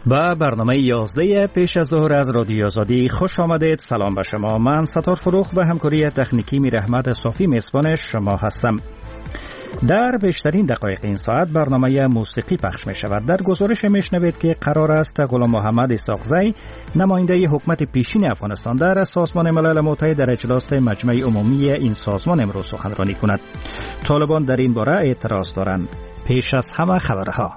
با برنامه 11 پیش از ظهر از رادیو آزادی خوش آمدید. سلام به شما. من ستار فروخ به همکاری تکنیکی میر احمد صافی میزبان شما هستم. در بیشترین دقایق این ساعت برنامه موسیقی پخش می شود. در گزارش می شنوید که قرار است غلام محمد اسحاقزی نماینده حکومت پیشین افغانستان در سازمان ملل متحد در اجلاس مجمع عمومی این سازمان امروز سخنرانی کند. طالبان در این باره اعتراض دارند. پیش از همه خبرها.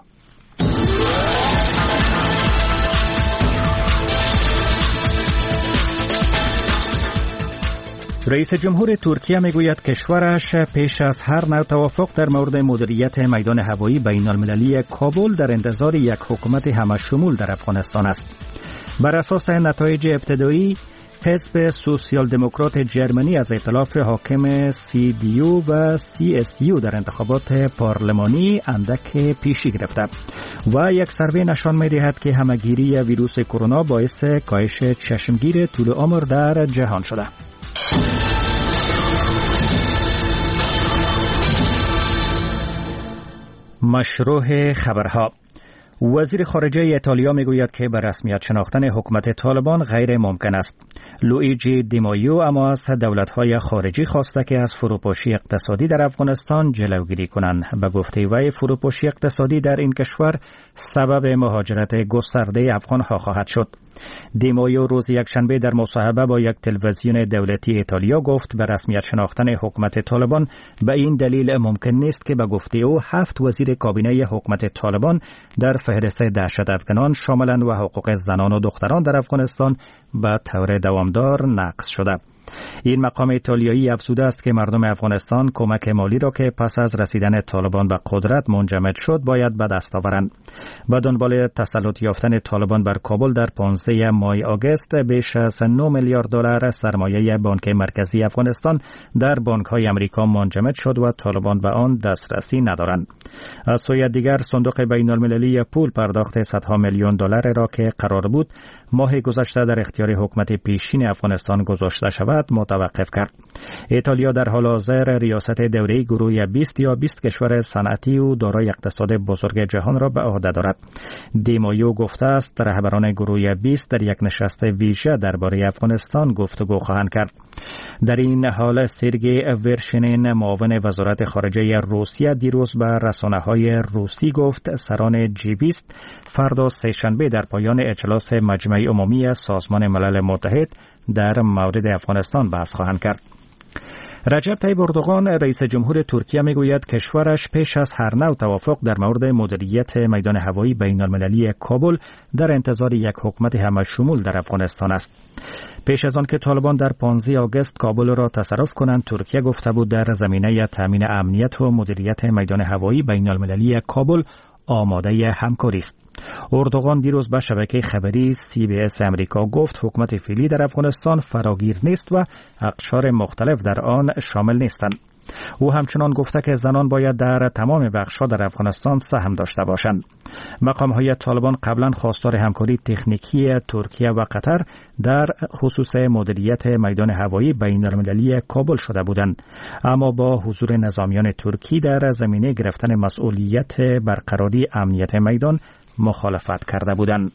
رئیس جمهور ترکیه میگوید کشورش پیش از هر نوع توافق در مورد مدیریت میدان هوایی بین المللی کابل در انتظار یک حکومت همه‌شمول در افغانستان است. بر اساس نتایج ابتدایی، حزب سوسیال دموکرات جرمنی از ائتلاف حاکم CDU و CSU در انتخابات پارلمانی اندک پیشی گرفته و یک سروی نشان می‌دهد که همه‌گیری ویروس کرونا باعث کاهش چشمگیر طول عمر در جهان شده. مشروع خبرها. وزیر خارجه ایتالیا میگوید که به رسمیت شناختن حکومت طالبان غیر ممکن است. لوئیجی دیمایو اما از دولت‌های خارجی خواسته که از فروپاشی اقتصادی در افغانستان جلوگیری کنند. به گفته وی فروپاشی اقتصادی در این کشور سبب مهاجرت گسترده افغان‌ها خواهد شد. دیمایو روز یکشنبه در مصاحبه با یک تلویزیون دولتی ایتالیا گفت به رسمیت شناختن حکومت طالبان به این دلیل ممکن نیست که به گفته او 7 وزیر کابینه حکومت طالبان در فهرست دهشت افغانان شاملند و حقوق زنان و دختران در افغانستان به طور دوامدار نقض شده. این مقام ایتالیایی افزوده است که مردم افغانستان کمک مالی را که پس از رسیدن طالبان به قدرت منجمد شد باید به دست آورند. به دنبال تسلط یافتن طالبان بر کابل در 15 ماه آگوست بیش از 9 میلیارد دلار سرمایه بانک مرکزی افغانستان در بانک‌های آمریکا منجمد شد و طالبان به آن دسترسی ندارند. از سوی دیگر صندوق بین‌المللی پول پرداخت صدها میلیون دلار را که قرار بود ماه گذشته در اختیار حکومت پیشین افغانستان گذاشته شود متوقف کرد. ایتالیا در حال حاضر ریاست دوره گروه 20 یا 20 کشور صنعتی و دارای اقتصاد بزرگ جهان را به عهده دارد. دیمایو گفته است رهبران گروه 20 در یک نشست ویژه درباره افغانستان گفتگو خواهند کرد. در این حال سرگئی ورشنین معاون وزارت خارجه روسیه دیروز به رسانه‌های روسی گفت سران G20 فردا سه‌شنبه در پایان اجلاس مجمع عمومی سازمان ملل متحد در مورد افغانستان بحث خواهند کرد. رجب طیب اردوغان رئیس جمهور ترکیه میگوید کشورش پیش از هر نوع توافق در مورد مدیریت میدان هوایی بین المللی کابل در انتظار یک حکومت همه‌شمول در افغانستان است. پیش از آن که طالبان در 15 آگوست کابل را تصرف کنند ترکیه گفته بود در زمینه تامین امنیت و مدیریت میدان هوایی بین المللی کابل آماده همکاری است. اردوغان دیروز به شبکه خبری CBS امریکا گفت حکومت فعلی در افغانستان فراگیر نیست و اقشار مختلف در آن شامل نیستند. او همچنان گفته که زنان باید در تمام بخش‌ها در افغانستان سهم داشته باشند. مقام‌های طالبان قبلا خواستار همکاری تکنیکی ترکیه و قطر در خصوص مدیریت میدان هوایی بین المللی کابل شده بودند، اما با حضور نظامیان ترکی در زمینه گرفتن مسئولیت برقراری امنیت میدان مخالفت کرده بودند.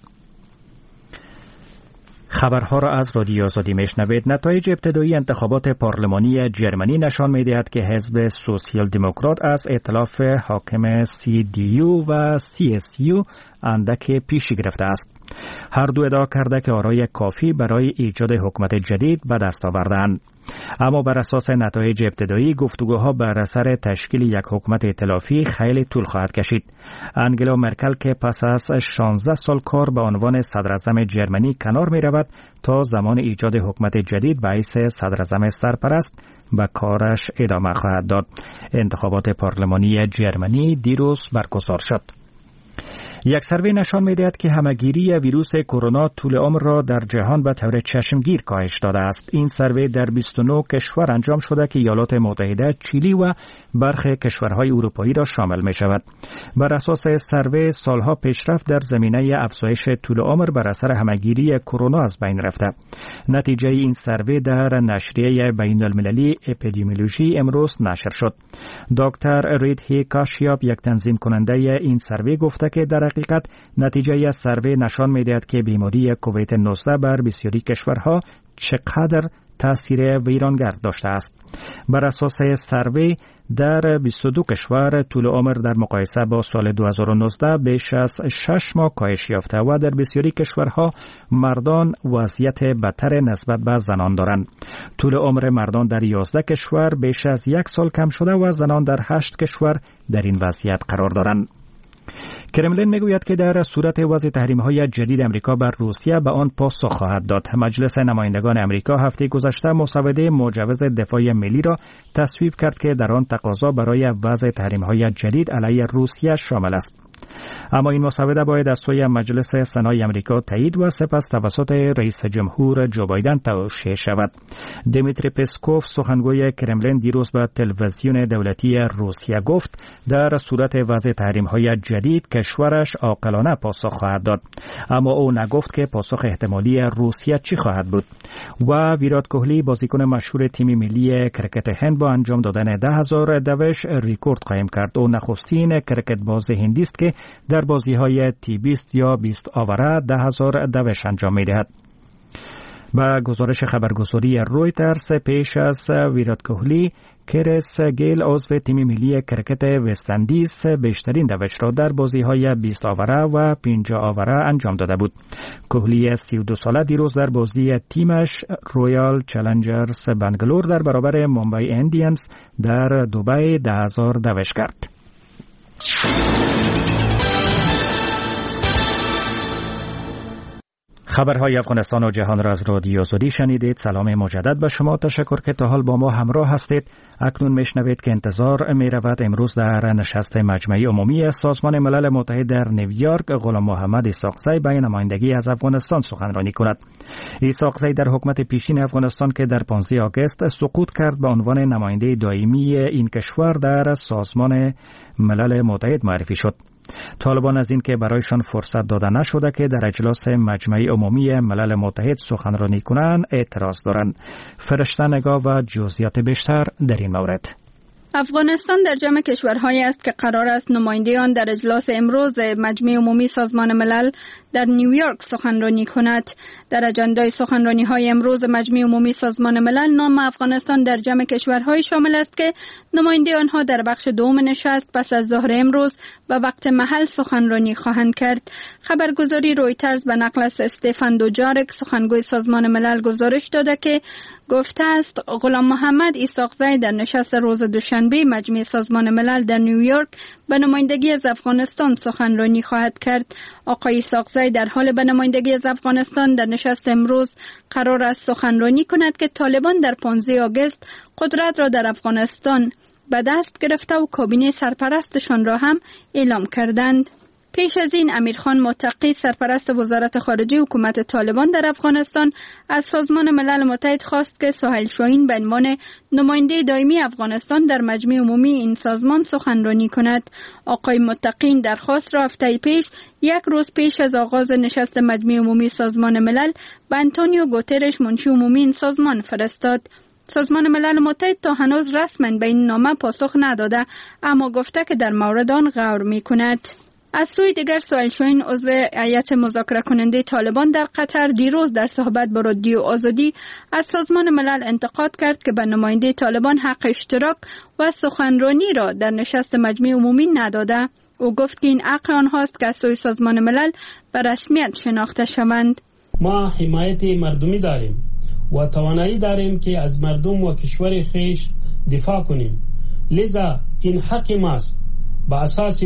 خبرها را از رادیو آزادی میشنوید. نتایج ابتدایی انتخابات پارلمانی جرمنی نشان می‌دهد که حزب سوسیال دموکرات از ائتلاف حاکم CDU و CSU اندک پیشی گرفته است. هر دو ادعا کرده که آرای کافی برای ایجاد حکومت جدید به دست آوردند. اما بر اساس نتایج ابتدایی گفتگوها بر اثر تشکیل یک حکومت ائتلافی خیلی طول خواهد کشید. انگلا مرکل که پس از 16 سال کار به عنوان صدراعظم جرمنی کنار می رود تا زمان ایجاد حکومت جدید باعث صدراعظم سرپرست به کارش ادامه خواهد داد. انتخابات پارلمانی جرمنی دیروز برگزار شد. یک سروی نشان می‌دهد که همه‌گیری ویروس کرونا طول عمر را در جهان به طور چشمگیر کاهش داده است. این سروی در 29 کشور انجام شده که ایالات متحده، چیلی و برخی کشورهای اروپایی را شامل می‌شود. بر اساس سروی سالها پیشرفت در زمینه افزایش طول عمر بر اثر همه‌گیری کرونا از بین رفته. نتیجه این سروی در نشریه بین‌المللی اپیدمیولوژی امروز نشر شد. دکتر رید هی کاشیاب یک تنظیم کننده این سروی گفته که در حقیقت نتیجه از سروی نشان می‌دهد که بیماری کووید 19 بر بسیاری کشورها چقدر تأثیر ویرانگر داشته است. بر اساس سروی در 22 کشور طول عمر در مقایسه با سال 2019 بیش از 6 ماه کاهش یافته و در بسیاری کشورها مردان وضعیت بدتر نسبت به زنان دارند. طول عمر مردان در 11 کشور بیش از 1 سال کم شده و زنان در 8 کشور در این وضعیت قرار دارند. کرملین میگوید که در صورت وضع تحریم‌های جدید امریکا بر روسیه به آن پاسخ خواهد داد. مجلس نمایندگان امریکا هفته گذشته مسوده مجوز دفاع ملی را تصویب کرد که در آن تقاضا برای وضع تحریم‌های جدید علیه روسیه شامل است. اما این مسوده باید از سوی مجلس سنای امریکا تایید و سپس توسط رئیس جمهور جو بایدن توشیح شود. دیمیتری پسکوف سخنگوی کرملین دیروز به تلویزیون دولتی روسیه گفت در صورت وضع تحریم‌های جدید کشورش عاقلانه پاسخ خواهد داد. اما او نگفت که پاسخ احتمالی روسیه چی خواهد بود. و ویرات کوهلی بازیکن مشهور تیم ملی کرکت هند با انجام دادن 10,000 دوش رکورد قائم کرد. او نخستین کرکت باز هندی است که در بازی‌های تی-20 یا 20 آوره 10,000 دوش انجام می‌دهد. با گزارش خبرگزاری رویترز پیش از ویرات کوهلی، کریس گیل عضو تیم ملی کرکت وست اندیز بیشترین دوش را در بازی‌های 20 آوره و 50 آوره انجام داده بود. کوهلی 32 ساله دیروز در بازی تیمش رویال چالنجرز بنگلور در برابر ممبئی ایندیانز در دبی 10,000 دوش کرد. خبرهای افغانستان و جهان را از رادیو زودی شنیدید. سلام مجدد به شما. تشکر که تا حال با ما همراه هستید. اکنون میشنوید که انتظار میرود امروز در نشست مجمع عمومی سازمان ملل متحد در نیویورک غلام محمد اسحاقزی به نمایندگی از افغانستان سخنرانی کند. اسحاقزی در حکومت پیشین افغانستان که در 15 آگوست سقوط کرد به عنوان نماینده دائمی این کشور در سازمان ملل متحد معرفی شد. طالبان از این که برایشان فرصت داده نشده که در اجلاس مجمع عمومی ملل متحد سخنرانی کنند اعتراض دارند. فرشته نگاه و جزئیات بیشتر در این مورد. افغانستان در جمع کشورهایی است که قرار است نماینده آن در اجلاس امروز مجمع عمومی سازمان ملل در نیویورک سخنرانی کند. در اجندای سخنرانی‌های امروز مجمع عمومی سازمان ملل نام افغانستان در جمع کشورهای شامل است که نماینده آنها در بخش دوم نشست پس از ظهر امروز و وقت محل سخنرانی خواهند کرد. خبرگزاری رویترز به نقل از استفان دوجارک سخنگوی سازمان ملل گزارش داده که گفته است غلام محمد اسحاقزی در نشست روز دوشنبه مجمع سازمان ملل در نیویورک به نمایندگی از افغانستان سخنرانی خواهد کرد. آقای اسحاقزی در حال به نمایندگی از افغانستان در نشست امروز قرار است سخنرانی کند که طالبان در 15 آگوست قدرت را در افغانستان به دست گرفته و کابینه سرپرستشان را هم اعلام کردند. پیش از این امیرخان متقی سرپرست وزارت خارجه حکومت طالبان در افغانستان از سازمان ملل متحد خواست که سهیل شاهین به عنوان نماینده دائمی افغانستان در مجمع عمومی این سازمان سخنرانی کند. آقای متقی این درخواست را هفته پیش یک روز پیش از آغاز نشست مجمع عمومی سازمان ملل به آنتونیو گوترش منشی عمومی این سازمان فرستاد. سازمان ملل متحد تا هنوز رسما به این نامه پاسخ نداده اما گفته که در مورد آن غور می‌کند. از سوی دیگر سهیل شاهین عضو هیئت مذاکره کننده طالبان در قطر دیروز در صحبت با رادیو آزادی از سازمان ملل انتقاد کرد که به نماینده طالبان حق اشتراک و سخنرانی را در نشست مجمع عمومی نداده. او گفت که این حق آنهاست که از سوی سازمان ملل به رسمیت شناخته شوند. ما حمایت مردمی داریم و توانایی داریم که از مردم و کشور خویش دفاع کنیم. لذا این حق ماست با اساس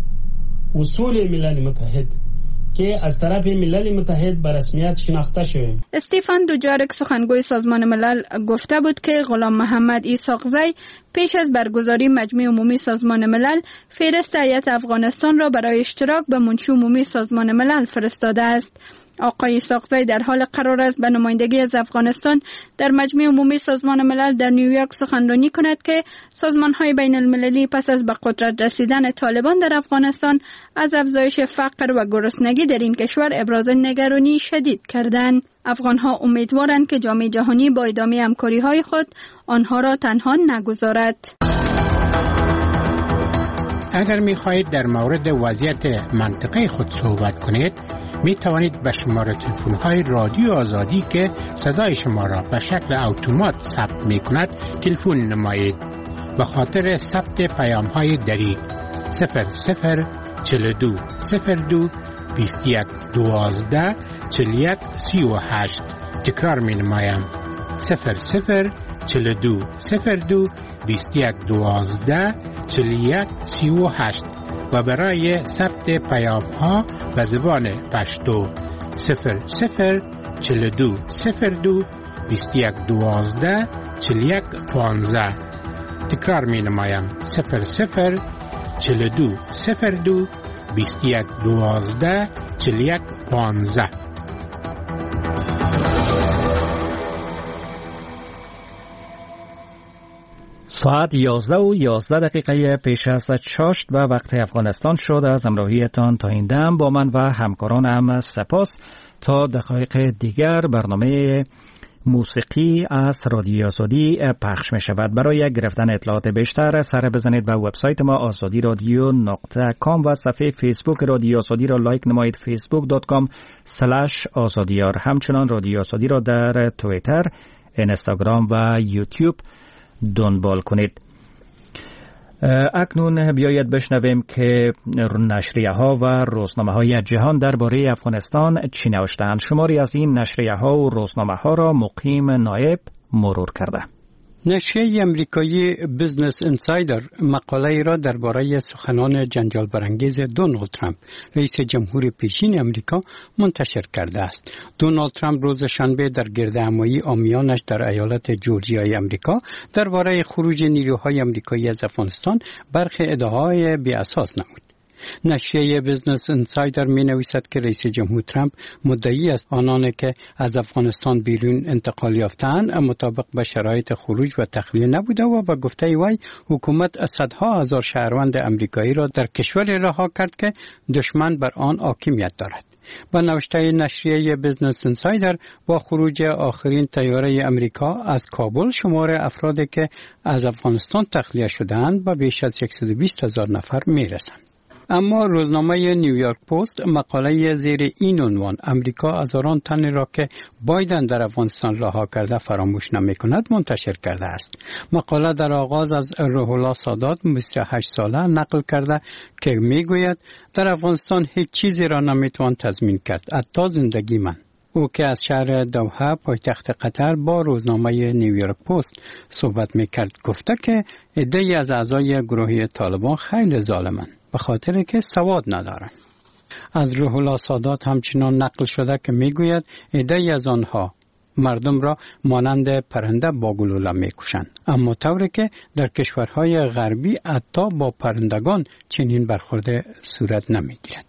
اصول ملل متحد که از طرف ملل متحد به رسمیت شناخته شویم. استفان دوجارک سخنگوی سازمان ملل گفته بود که غلام محمد اسحاقزی پیش از برگزاری مجمع عمومی سازمان ملل فهرست هیئت افغانستان را برای اشتراک به منشی عمومی سازمان ملل فرستاده است. آقای اسحاقزی در حال قرار است به نمایندگی از افغانستان در مجمع عمومی سازمان ملل در نیویورک سخنرانی کند که سازمان‌های بین المللی پس از به قدرت رسیدن طالبان در افغانستان از افزایش فقر و گرسنگی در این کشور ابراز نگرانی شدید کردند. افغان‌ها امیدوارند که جامعه جهانی با ادامه همکاری‌های خود آنها را تنها نگذارد. اگر می خواهید در مورد وضعیت منطقه خود صحبت کنید، می توانید به شماره تلفن های رادیو آزادی که صدای شما را به شکل اتومات ثبت می کند تلفن نمایید. به خاطر ثبت پیام های دری 0042 02 21 12 41 38. تکرار می نمایم 0042 02 21 12 41 38 و برای ثبت پیام ها به زبان پشتو 0042 02 21 12 41 15. تکرار می نمایم 0042 02 21 12 41 15. ساعت 11:11 پیش از چاشت و وقت افغانستان شد. از همراهیتان تا این دم با من و همکارانم سپاس. تا دقایق دیگر برنامه موسیقی از رادیو آزادی پخش می شود. برای گرفتن اطلاعات بیشتر سر بزنید به وبسایت ما azadiradio.com و صفحه فیسبوک رادیو آزادی را لایک نمایید facebook.com/azadiyar. همچنان رادیو آزادی را در توییتر، اینستاگرام و یوتیوب دنبال کنید. اکنون بیایید بشنویم که نشریه ها و روزنامه های جهان درباره افغانستان چی نوشته‌اند. شماری از این نشریه ها و روزنامه ها را مقیم نایب مرور کرده. نشریه امریکایی بیزنس اینسایدر مقاله را درباره سخنان جنجال برانگیز دونالد ترامپ رئیس جمهور پیشین امریکا منتشر کرده است. دونالد ترامپ روز شنبه در گردهمایی عامیانش در ایالت جورجیای امریکا درباره خروج نیروهای امریکایی از افغانستان برخی ادعاهای بی اساس نمود. نشریه بیزنس اینسایدر می نویسد که رئیس جمهور ترامپ مدعی است آنانی که از افغانستان بیرون انتقال یافتند مطابق به شرایط خروج و تخلیه نبوده و به گفته وی حکومت صدها هزار شهروند امریکایی را در کشوری رها کرد که دشمن بر آن حاکمیت دارد. با نوشته نشریه بیزنس اینسایدر با خروج آخرین طیاره امریکا از کابل شمار افرادی که از افغانستان تخلیه شدند به بیش از 120,000 نفر می رسند. اما روزنامه نیویورک پست مقاله زیر این عنوان امریکا هزاران تن را که بایدن در افغانستان رها کرده فراموش نمی کند منتشر کرده است. مقاله در آغاز از روح الله سادات 28 ساله نقل کرده که می گوید در افغانستان هیچ چیزی را نمی توان تضمین کرد، حتی زندگی من. او که از شهر دوحه پایتخت قطر با روزنامه نیویورک پست صحبت می کرد گفته که عده‌ای از اعضای گروهی طالبان خیلی ظالمند به خاطر که سواد ندارند. از روح الله سادات همچنان نقل شده که میگوید عده‌ای از آنها مردم را مانند پرنده با گلوله میکشند، اما طوری که در کشورهای غربی حتی با پرندگان چنین برخورد صورت نمیگیرد.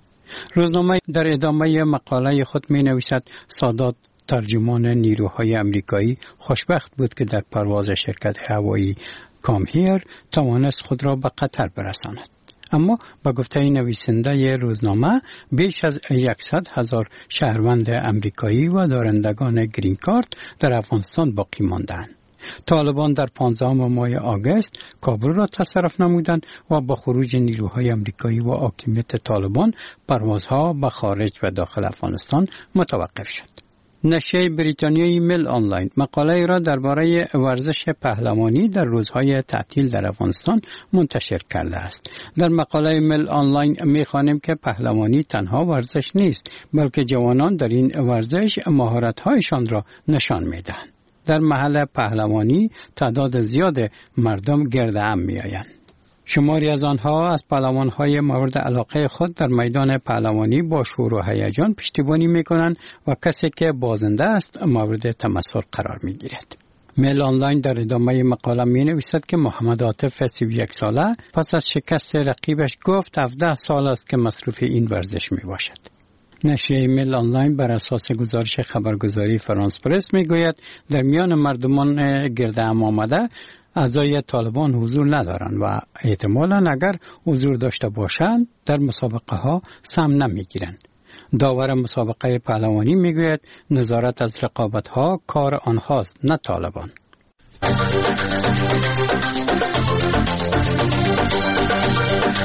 روزنامه در ادامه مقاله خود می نویسد سادات ترجمان نیروهای امریکایی خوشبخت بود که در پرواز شرکت هوایی کامهیر توانست خود را به قطر برساند. اما با گفته نویسنده روزنامه بیش از 100,000 شهروند امریکایی و دارندگان گرین کارت در افغانستان باقی ماندند. طالبان در 15 ماه آگوست کابل را تصرف نمودند و با خروج نیروهای امریکایی و حاکمیت طالبان پروازها به خارج و داخل افغانستان متوقف شد. نشریه بریتانیایی میل آنلاین مقاله را درباره ورزش پهلوانی در روزهای تعطیل در افغانستان منتشر کرده است. در مقاله میل آنلاین می‌خوانیم که پهلوانی تنها ورزش نیست، بلکه جوانان در این ورزش مهارت‌هایشان را نشان می‌دهند. در محل پهلوانی تعداد زیاد مردم گرد هم می‌آیند. شماری از آنها از پهلوان‌های مورد علاقه خود در میدان پهلوانی با شور و هیجان پشتیبانی می‌کنند و کسی که بازنده است مورد تمسخر قرار می‌گیرد. میل آنلاین در ادامه مقاله می‌نویسد که محمد عاطف 31 ساله پس از شکست رقیبش گفت 17 سال است که مصروف این ورزش می‌باشد. نشریه میل آنلاین بر اساس گزارش خبرگزاری فرانس پرس می‌گوید در میان مردمان گرد هم آمده اعضای طالبان حضور ندارند و احتمالاً اگر حضور داشته باشند در مسابقه ها سهم نمیگیرند. داور مسابقه پهلوانی میگوید نظارت از رقابت ها کار آنهاست نه طالبان.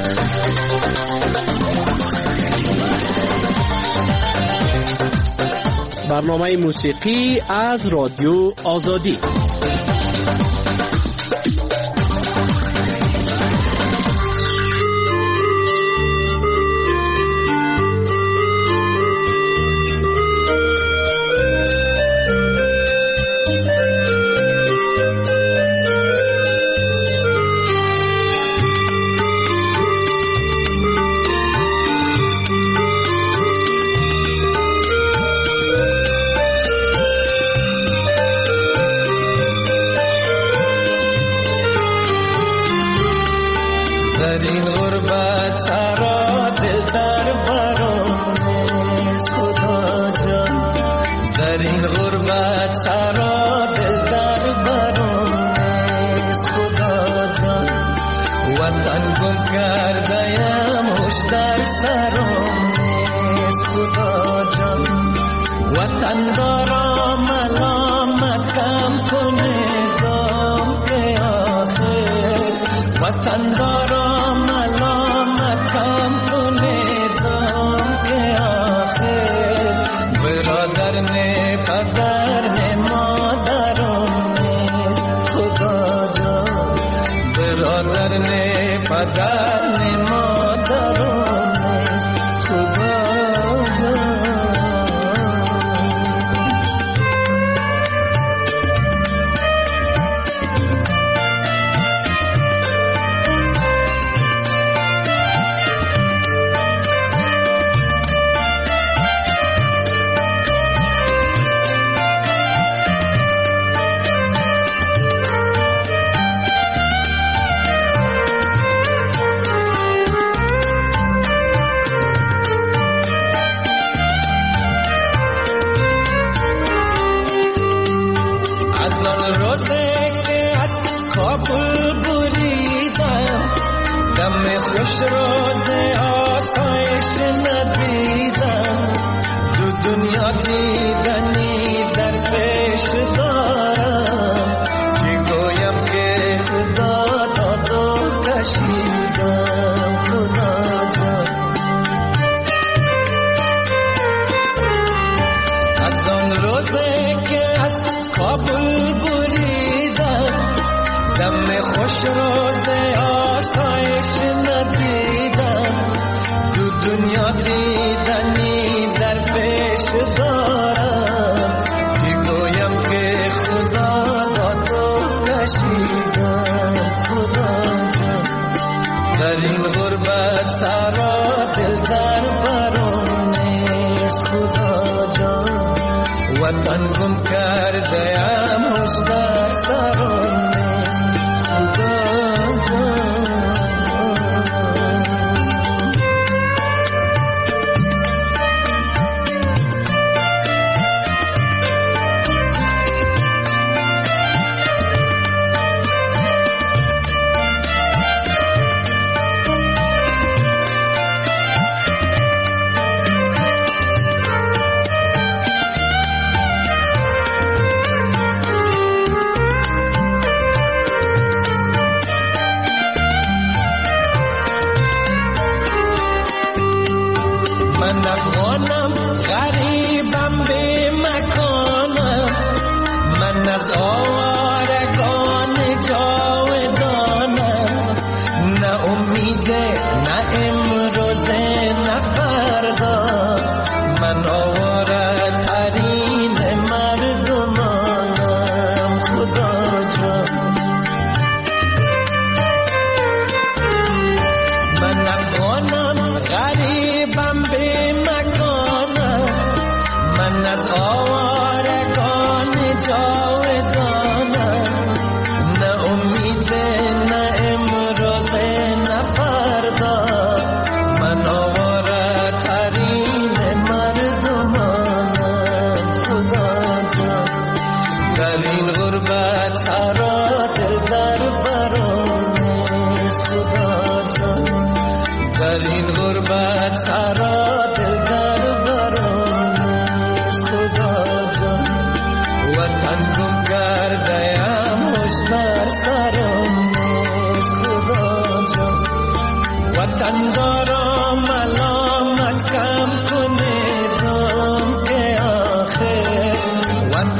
برنامه موسیقی از رادیو آزادی.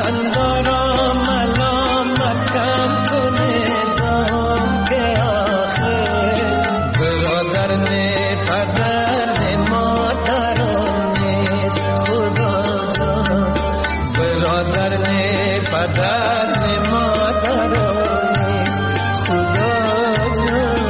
وطندارا ملامت کم کنه دام که آخر برادر نه پدر نه مادران نیست خدا جان برادر نه پدر نه مادران نیست خدا جان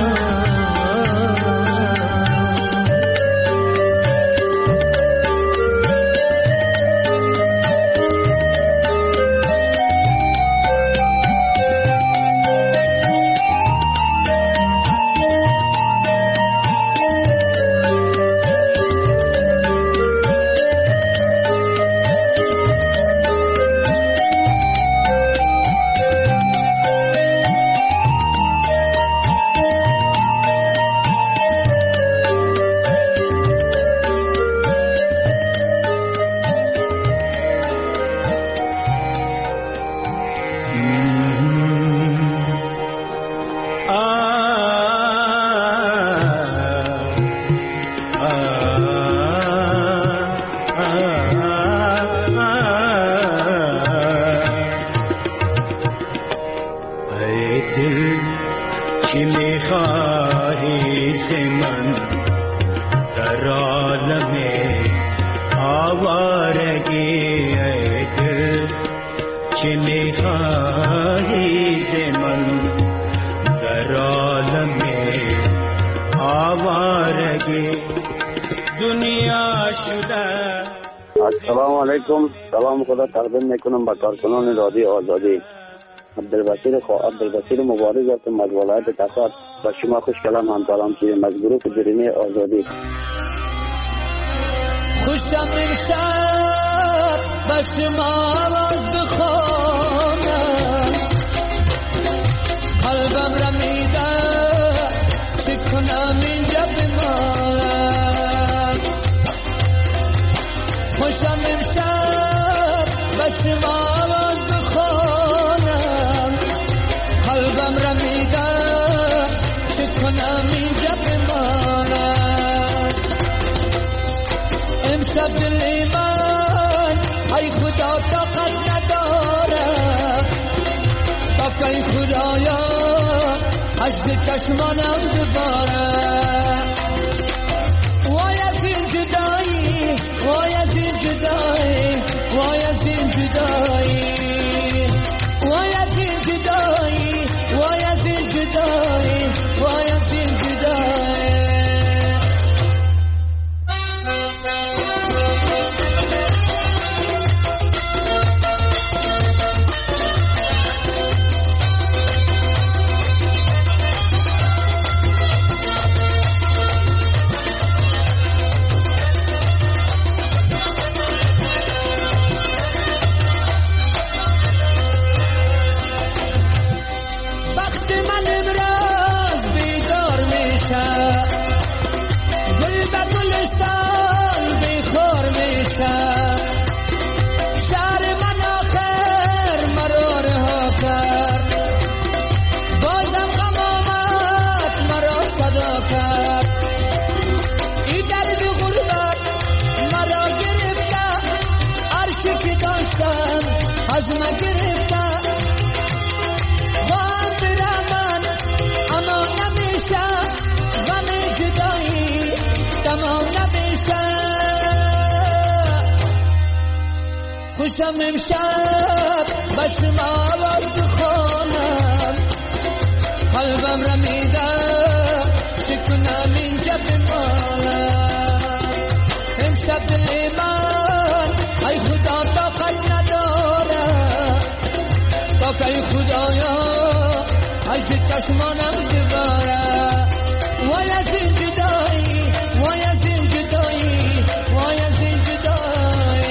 سلام خدا تقدیم میکنم به کارکنان رادیو آزادی. عبدالبصیر مبارک هستم از ولایت کسات. با شما خوشکلام همکارم شدیم از گروه جریمه آزادی. خوشم امشب به شما آواز بخوانم قلبم را میده چه کنم اینجا بمانم خوشم امشب به شما آواز بخوانم قلبم را میده چه کنم اینجا بمانم امشب دل من ای خدا طاقت نداره تا که خدایا اشک چشمانم بباره وای از این جدایی وای از این جدایی وای از این جدایی وای از این جدایی وای از این جدایی وای از این جدایی خوشم امشب به شما آواز بخوانم قلبم را میده چه کنم اینجا بمانم امشب دل من ای خدا طاقت نداره تا که ای خدایا اشک چشمانم بباره وای از این جدایی وای از این جدایی وای از این جدایی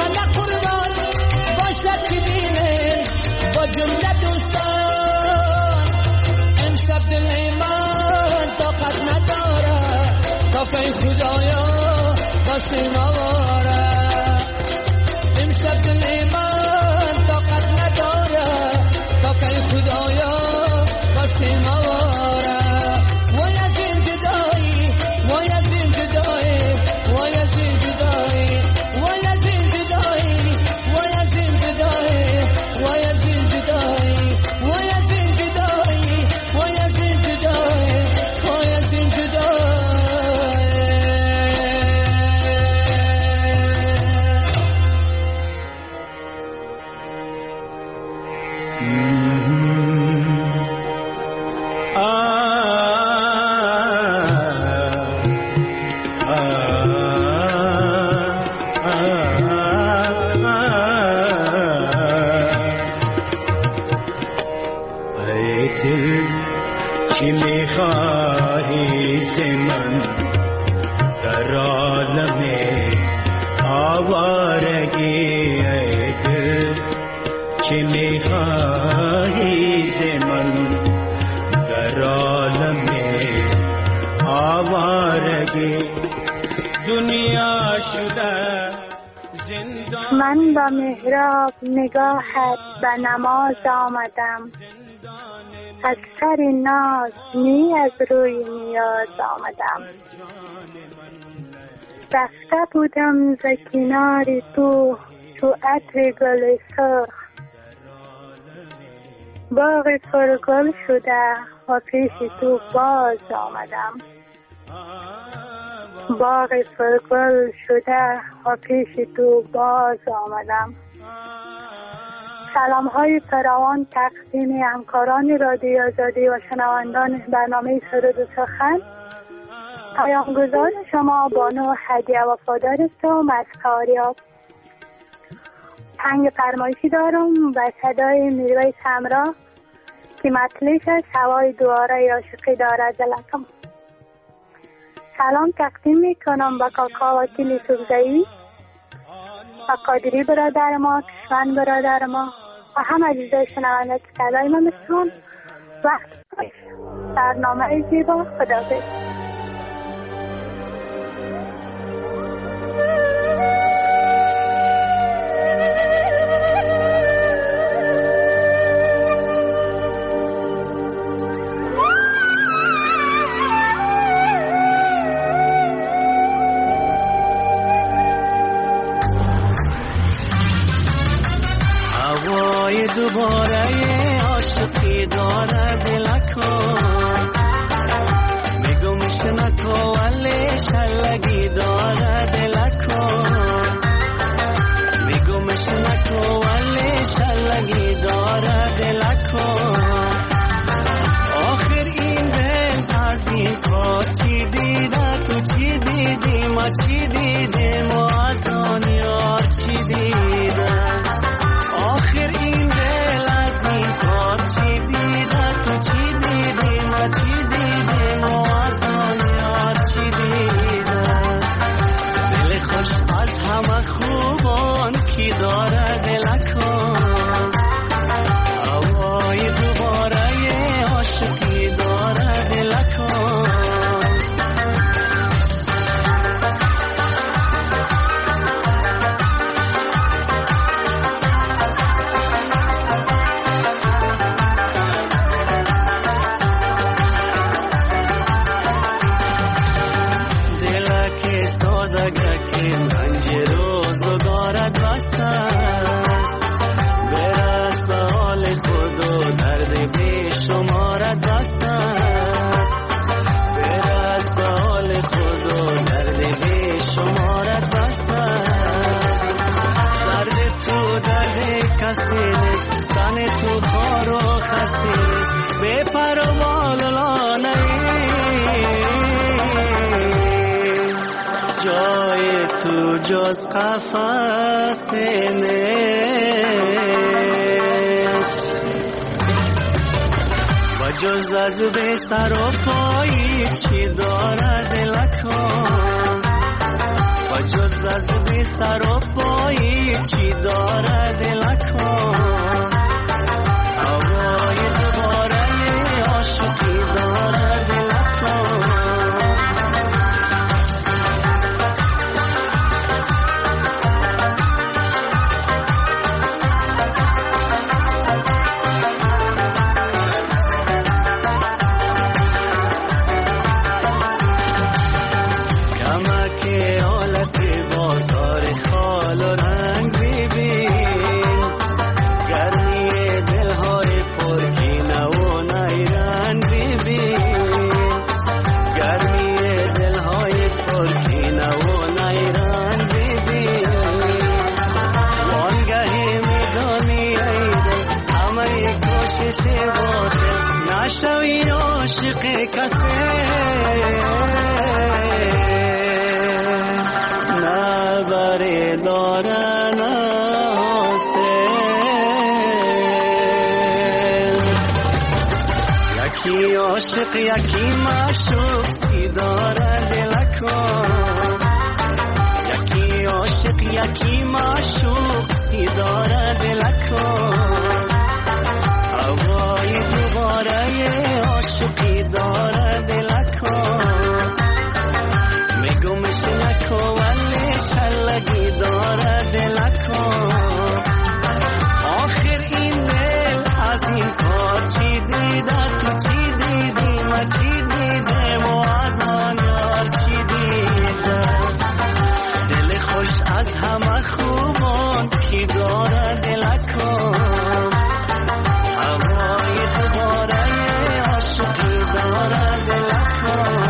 من قربان باشد که دینه با جمله دوستان. امشب دل من طاقت نداره تا که خدایا باشیم آواره. امشب دل من طاقت نداره تا که خدایا باشیم آواره. وای از این جدایی، وای از این جدایی، وای از این جدایی، وای از این جدایی، وای از این جدایی، وای از این جدایی، وای از این جدایی، وای از این جدایی، وای از این جدایی. من با محراب نگاهت به نماز آمدم، از سر ناز نی از روی نیاز آمدم. رفته بودم ز کنار تو عطر گل سرخ، باغ پرگل شده و پیش تو باز آمدم. باغ پرگل شده و پیش تو باز آمدم. سلام های فراوان تقدیم همکاران رادیو آزادی و شنوندان برنامه سرود و سخن. پیامگذار شما بانو هدیه وفادارستم از فاریاب. پنج فرمایشی دارم به صدای میرویس همراه که مطلعش از هوای دواره عاشقی دارد دلکم. سلام تقدیم میکنم به کاکا وکیل سوزایی و قادری برادر ما، کشمن برادر ما و همه عزیزای شنونده که صدای ما میشنون. وقت برنامه زیبا. خداحافظ. دوباره عاشقی داره دلکم، میگمش نکو ولی شلگی داره دلکم، میگمش نکو ولی شلگی داره دلکم. آخر این دل از این کار چی دیده، تو چی دیدی، ما چی دیدیم و از آن یار چی دیده. آخر این دل از این کار چی دیده، تو چی دیدی، ما چی دیدیم و از آن یار چی دیده. دل خوش از همه خوبان کی داره دلکم، هوای دوباره عاشقی داره دلکم. جز قفس نیست و جز از به سر و پایی چی داره دلکم، و جز از بی سر و پایی چی داره دلکان هوای دوباره عاشقی داره دلکان نشوی عاشق کسی نبری دارن یکی عاشق یکی معشوق سی داره دلکان یکی عاشق یکی معشوق سی داره دلکان هوای دوباره عاشقی داره دلکان میگمش نکو ولی شلگی داره دلکان آخر این دل از این کار چی دیده تو چی دیدی ما چی دیده و از آن یار چی دیده دل خوش از همه خوبان کی داره دلکان هوای دوباره عاشقی داره دلکان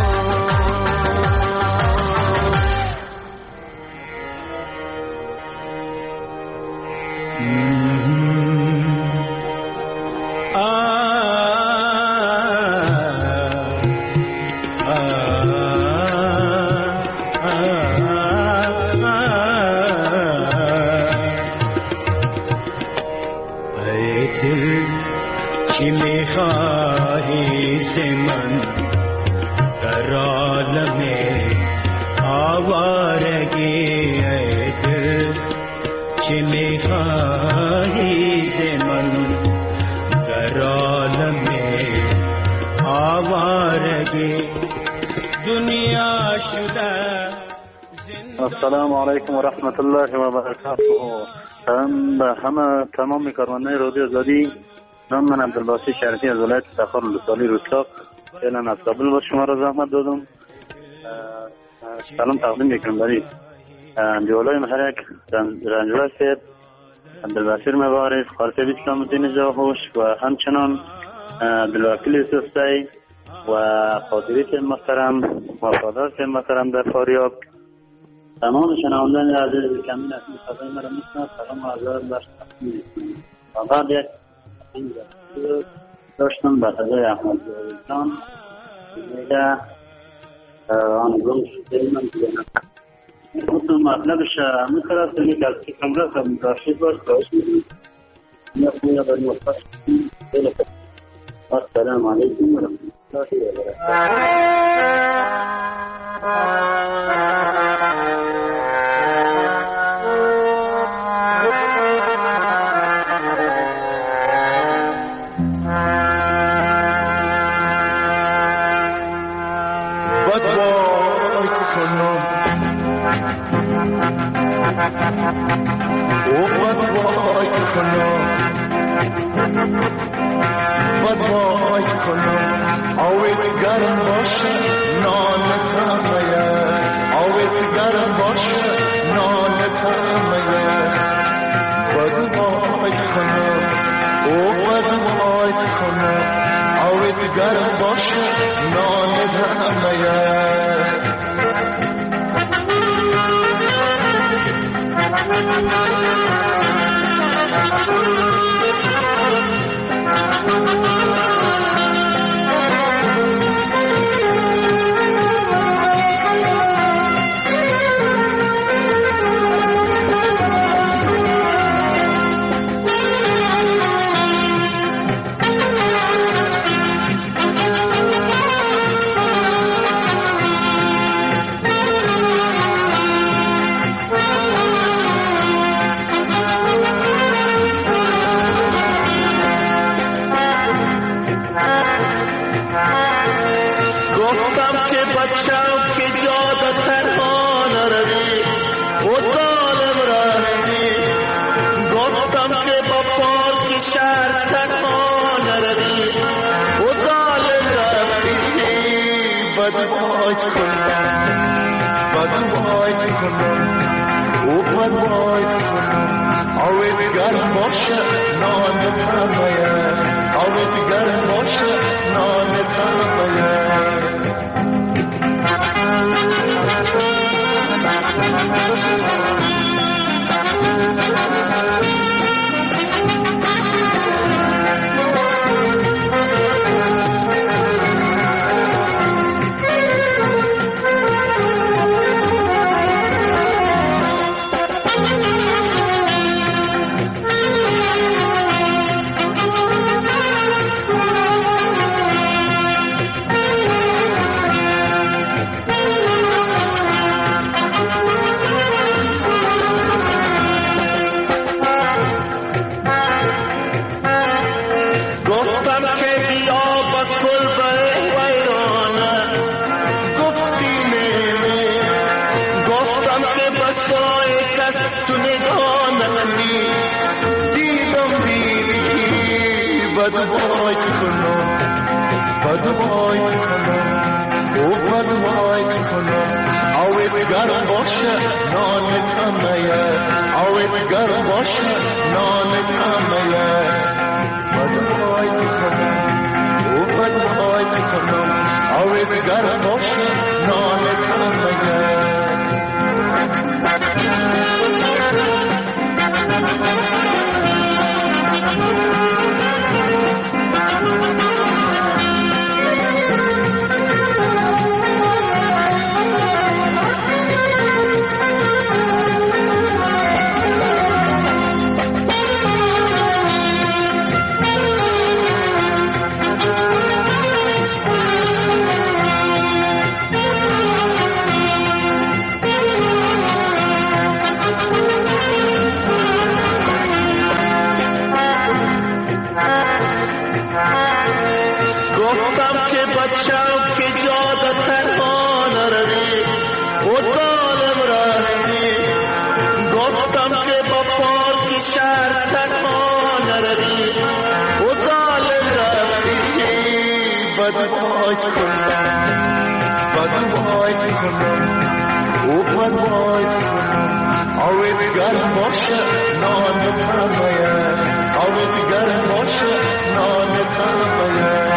السلام علیکم و رحمت الله و برکاته. به همه تمام کارمندان رادیو آزادی، نام من عبدالباسط شریفی از ولایت تخار لسانی رستاق فعلا از کابل با شما را زحمت دادم. سلام تقدیم میکنم برای دیولای محرک رنجور سید عبدالبصیر مبارک خالص اسلام الدین جاهوش و همچنان عبدالوکیل سوستی و خاطری محترم و فادر محترم در فاریاب. تمام شنوندگان عزیز کامل اسم صدای مرا میشناسند. سلام و عرض داشت بعد یک داشتم به صدای احمد جان میگه آن گم شده من دیگه مطلبش میخواد که از کامرا هم داشتید باش کاش میدید یا خویا برای وقت السلام علیکم و رحمت الله و برکاته. گفتم که بچم که جاده تنها نروی و ظالم رفتی گفتم که با پاک شهر تنها نروی و ظالم رفتی بدوایت کنم بدوایت کنم و بدوایت کنم آوید گرم باشه نان تنبایه آوید گرم باشه نان تنبایه بدوایت کنم بدوایت کنم و بدوایت کنم آوید گرم باشه نان تنبایه آوید گرم باشه نان تنبایه بدوایت کنم و بدوایت کنم آوید گرم باشه نان تنبایه بدوایت کنم بدوایت کنم و بدوایت کنم آوید گرم باشه نان تنبایه آوید گرم باشه نان تنبایه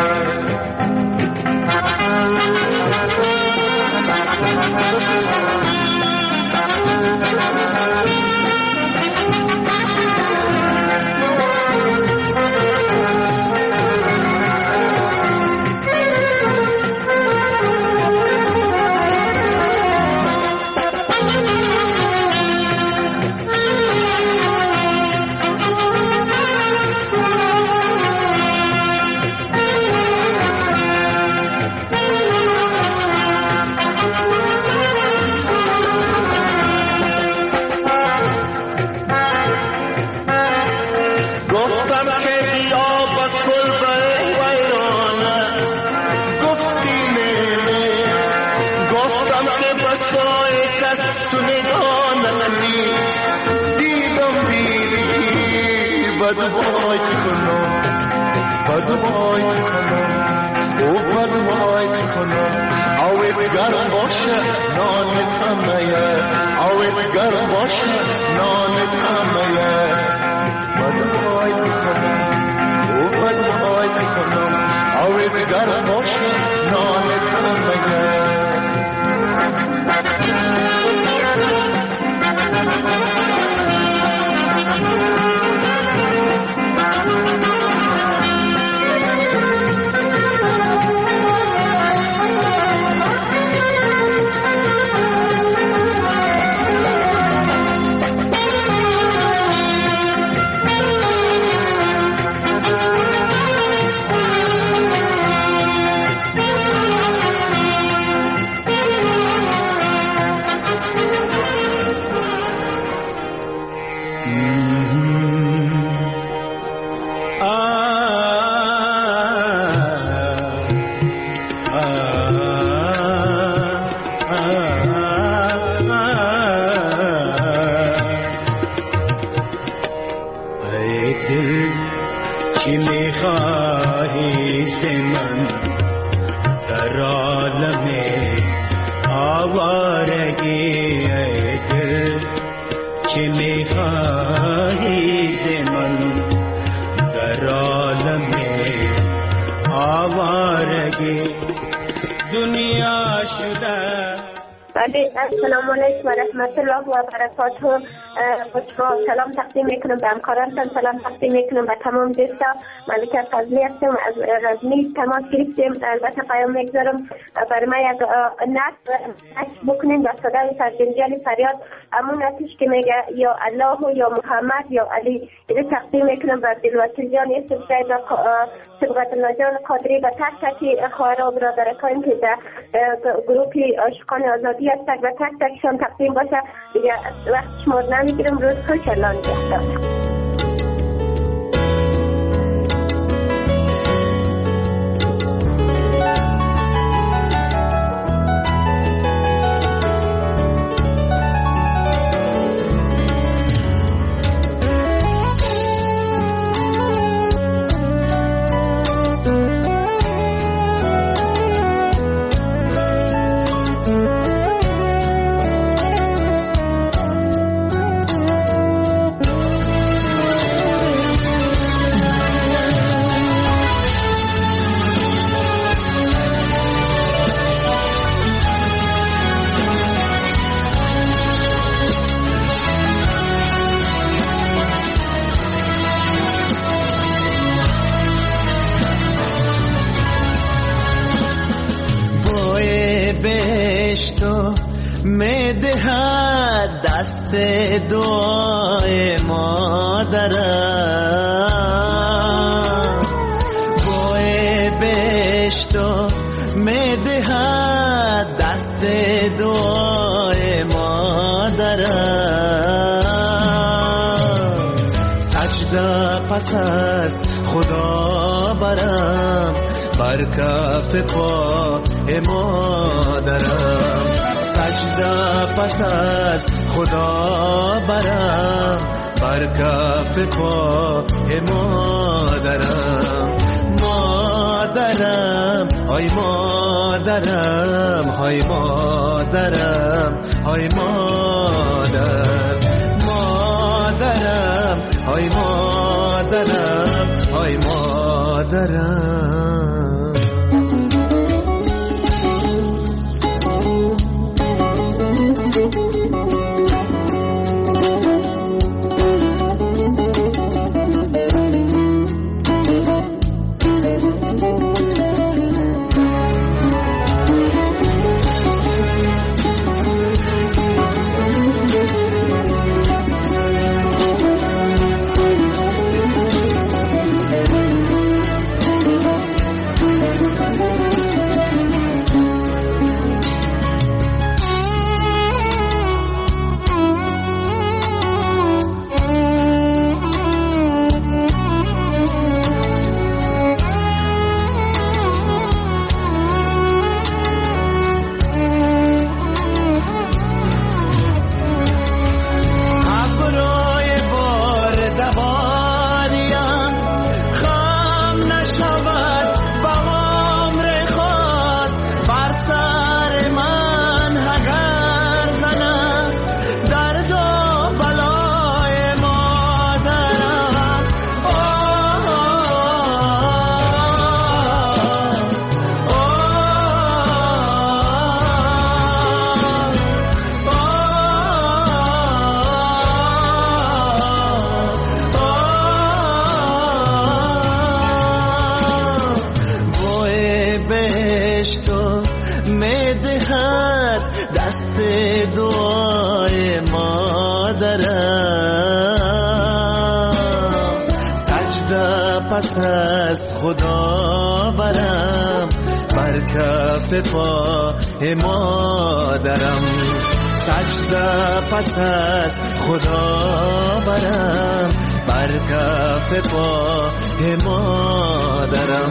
بدوایت کنم بدوایت کنم و بدوایت کنم آوید گرم باشه نان تنبایه آوید گرم باشه نان تنبایه بدوایت کنم و بدوایت کنم آوید گرم باشه نان تنبایه से मन در عالم آوارگی ای دل چه میخواهی ز من در عالم آوارگی دنیا شده. السلام علیکم و رحمت الله و برکاته. سلام تقدیم میکنم به همکارانتان، سلام تقدیم میکنم به تمام دوستا. ملکه فضلی هستم از رزمی تماس گرفتیم. البته پیام میگذارم برای من یک نقش بکنیم با صدای سرجنجال فریاد امون آتش که میگه یا الله و یا محمد یا علی. اینو تقدیم میکنم به دلوکیل جان یوسف زید و صبغت الله جان قادری و تک تک خواهر و برادرکان که در گروپی عاشقان آزادی هستند و تک تکشان تقدیم باشه. دیگه وقت شما نمیگیرم. روز خوش الله نگهدار. دست دعای مادرم بوی بهشتو میدهد دست دعای مادرم سجده پس از خدا برم بر کف پای مادرم سجده پس از خدا برم بر کف پای مادرم مادرم های مادرم های مادرم های مادر مادرم های مادرم های مادرم پس از خدا برم بر کف پای مادرم سجده پس از خدا برم بر کف پای مادرم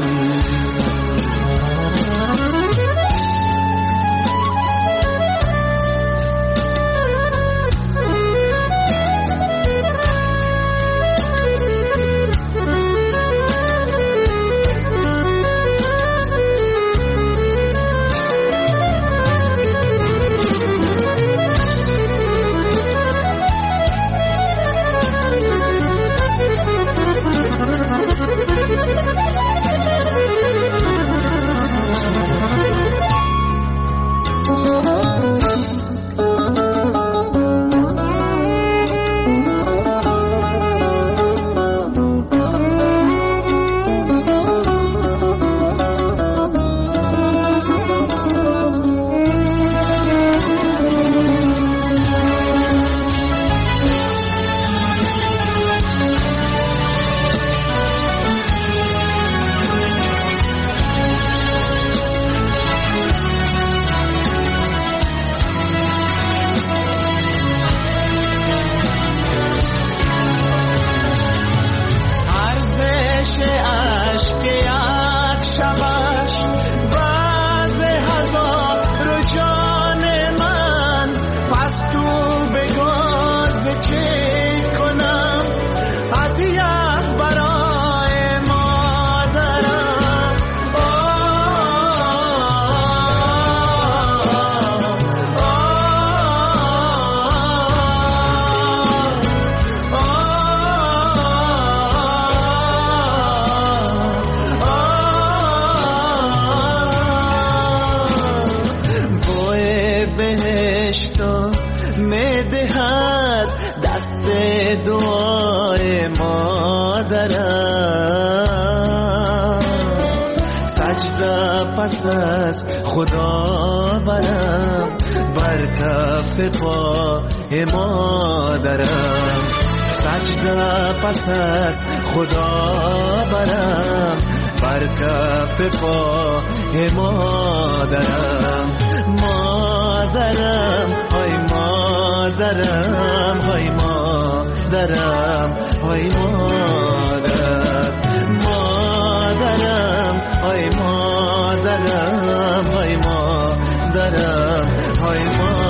سجده پس از خدا برم، بر کف پای مادرم. سجده پس از خدا برم، بر کف پای مادرم. مادرم های مادرم، های مادرم، های مادرم. مادرم های مادرم، های مادرم، های مادرم.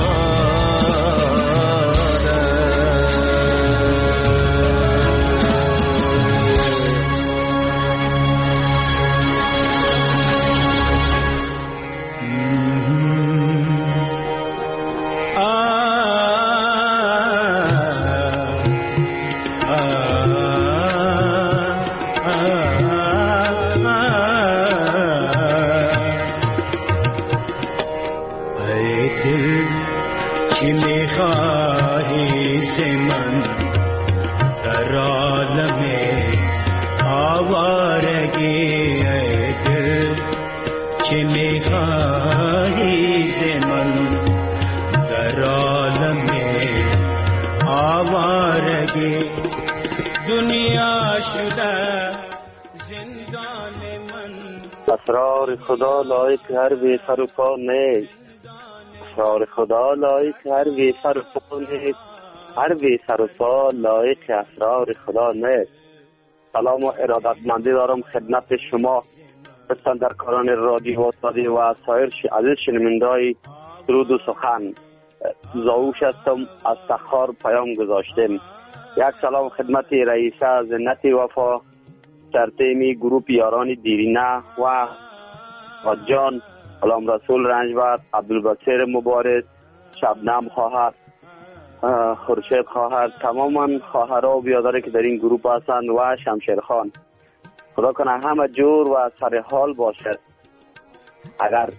اسرار خدا لایق هر بی سر و پا نیست. اسرار خدا لایق هر بی سر و پا نیست. هر بی سر و پا لایق اسرار خدا نیست. سلام و ارادتمندی دارم خدمت شما بستاندرکاران رادیو آزادی و سایر عزیز شنونده‌های درود و سخن. زاوش هستم از تخار پیام گذاشتم. یک سلام خدمت رئیسه زنت وفا در تیمی گروپ یاران دیرینه و جان علام رسول رنجبر، عبدالبصیر مبارز، شبنم خواهر، خورشید خواهر، تماما خواهرها و بیادره که در این گروپ هستند و شمشیر خان. خدا کنه همه جور و سر حال باشد. اگر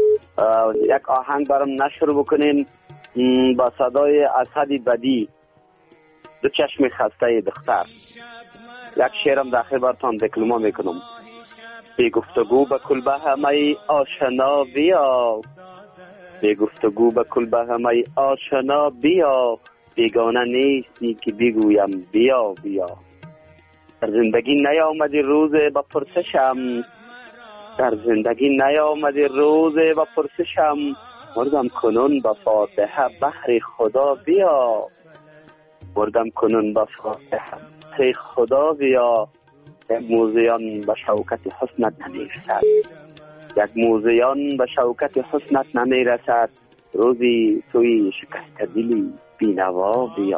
یک آهنگ برام نشر بکنین با صدای اسد بدی، دو چشم خسته دختر. یک شعرم داخل براتون دکلمه میکنم. بی گفتگو به کل به همه آشنا بیا، بی گفتگو به کل به همه آشنا بیا، بیگانه نیستی که بگویم بیا بیا. در زندگی نیامدی روز با پرسشم، در زندگی نیامدی روز با پرسشم، مردم کنون با فاتحه بحر خدا بیا، مردم کنون با فاتحه بحر خدا بیا. یک موزیان به شوکت حسنت نمیرسد، یک موزیان به شوکت حسنت نمیرسد، روزی توی شکست دلی بینوا بیا،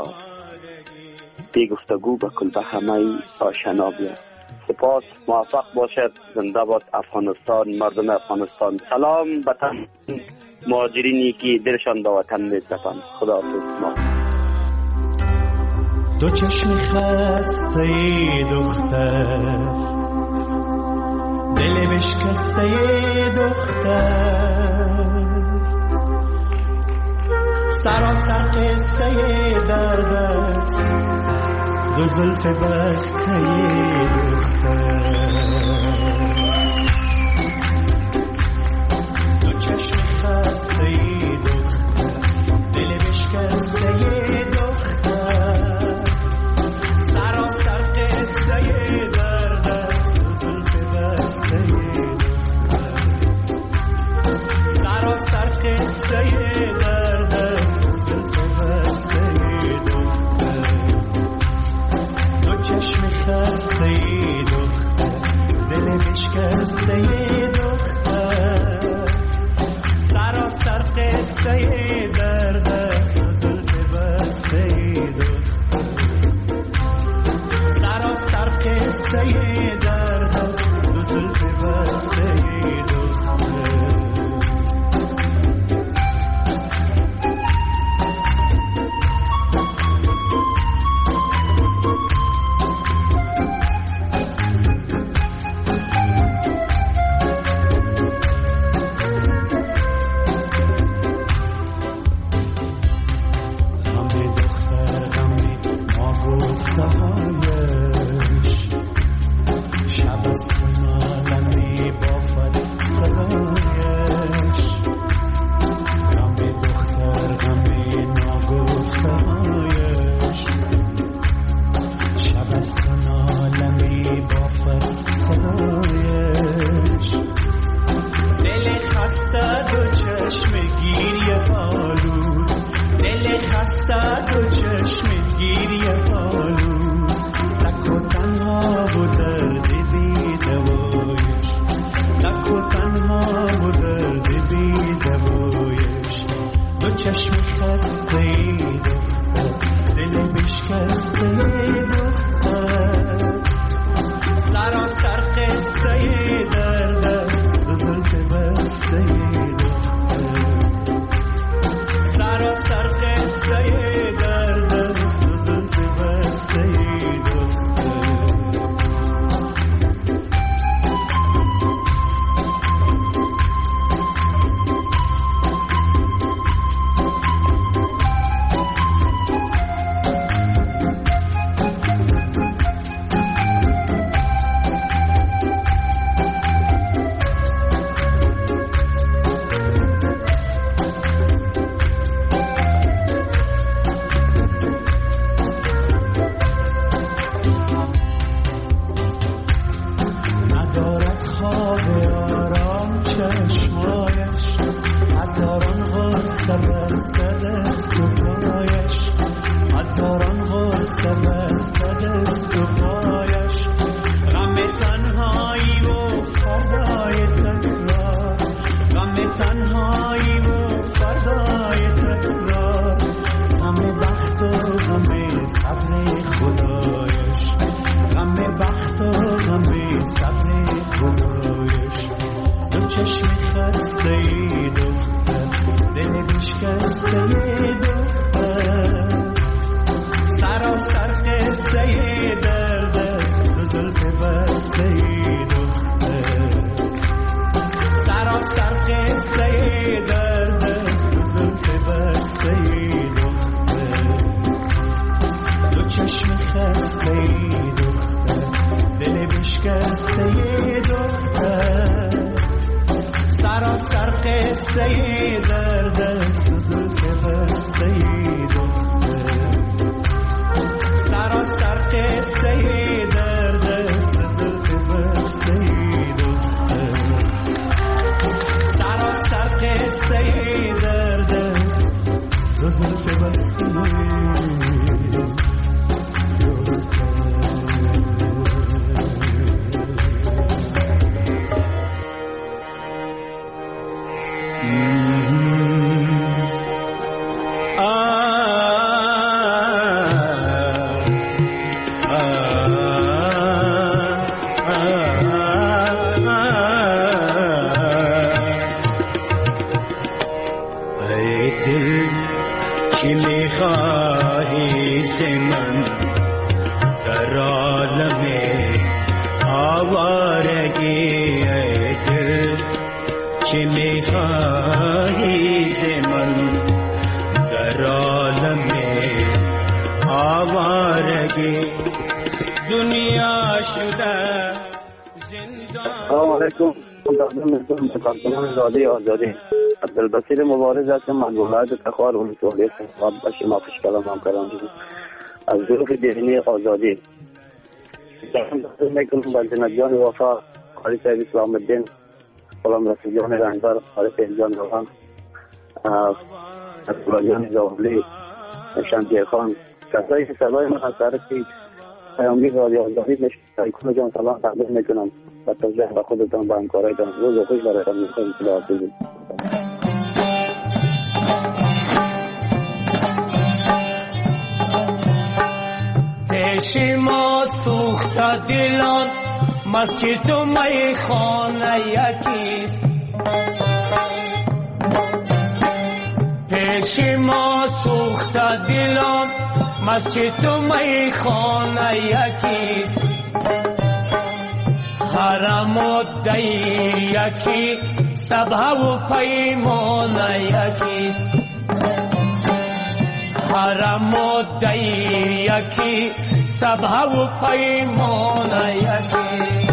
بی گفتگو به کل به همه آشنا بیا. سپاس، موفق باشد. زنده باد افغانستان، مردم افغانستان. سلام به تمام مهاجرینی که دلشان به وطن می‌سپارند. خداحافظ. ما دو چشم خسته دختر، دل بشکسته دختر، سراسر قصه درد است، دو زلف بسته دختر. دو چشم خسته دختر، دل بشکسته دختر، سراسر قصه درد است، دو زلف بسته دختر، سراسر قصه درد است، دو زلف بسته دختر. دو چشم خسته دختر، دل بشکسته دختر، سراسر قصه درد است، دو زلف بسته دختر، سراسر قصه درد است، دو زلف بسته دختر. خسته دو چشم گیریه آلو تک و تنها و درد بی دوایش تک و تنها و درد بی دوایش دو چشم خسته ای دختر دل بشکسته ای دختر سراسر قصه ای درد است دو زلف بسته ای دختر سراسر قصه ای درد است دو زلف بسته ای دختر آزادی عبدالبصیر مبارز هستم از ولایت تخار ولسوالی خطاب به شما خوشکلام هم کردم از ظروف دینی آزادی میکنم با جناب جان وفا خالی صاحب اسلام الدین غلام رسول جان رنگبر خالی صاحب جان روحان عبدالله جان زاولی شمشیر خان کسایی که صدای من از طرفی پیامگیر رادیو آزادی میشن جان سلام تقدیم میکنم و توجه به خودتان با همکارایتان روز خوش برایتان میخواهیم خداحافظی. پیش ما سوخته دلان مسجد و میخانه یکیست پیش ما سوخته دلان مسجد و میخانه یکیست حرم و دیر یکی سبه و پیمانه یکیست حرم و دیر یکی سبه و پیمانه یکی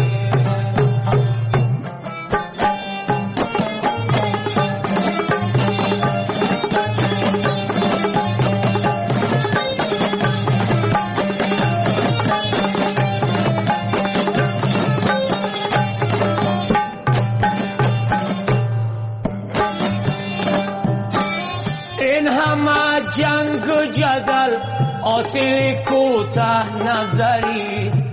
جنگ و جدل حاصل کوته نظری است.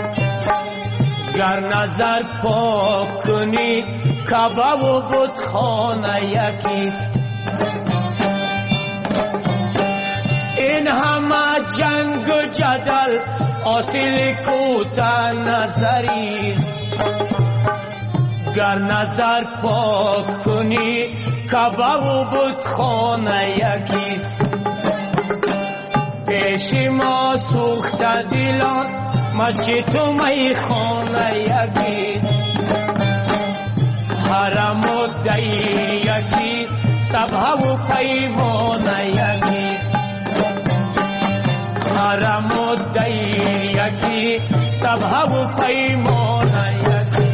گر نظر پاک کنی کعبه و بتخانه یکیست. این همه جنگ و جدل حاصل کوته نظری است. گر نظر پاک کنی کعبه و بتخانه یکیست. پیش ما سوخته دلان مسجد و میخانه یکیست. حرم و دی یکی سبحه و پیمانه یکیست. حرم و دی یکی سبحه و پیمانه یکیست.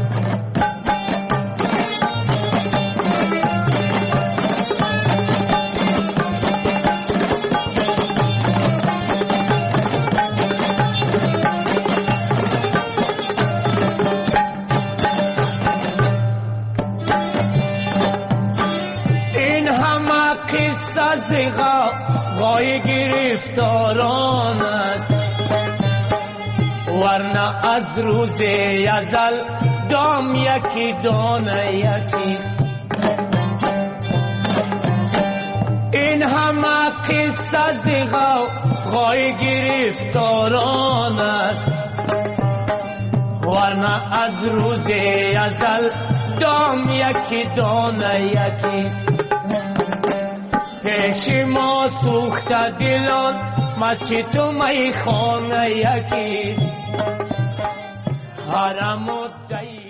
غای گرفتاران است، ورنه از روز ازل دام یکی دانه یکیست. این همه قصه ز غای گرفتاران است، ورنه از روز ازل دام یکی دانه یکیست. پیش ما سوخته دلان مسجد و میخانه یکیست. حرم و دی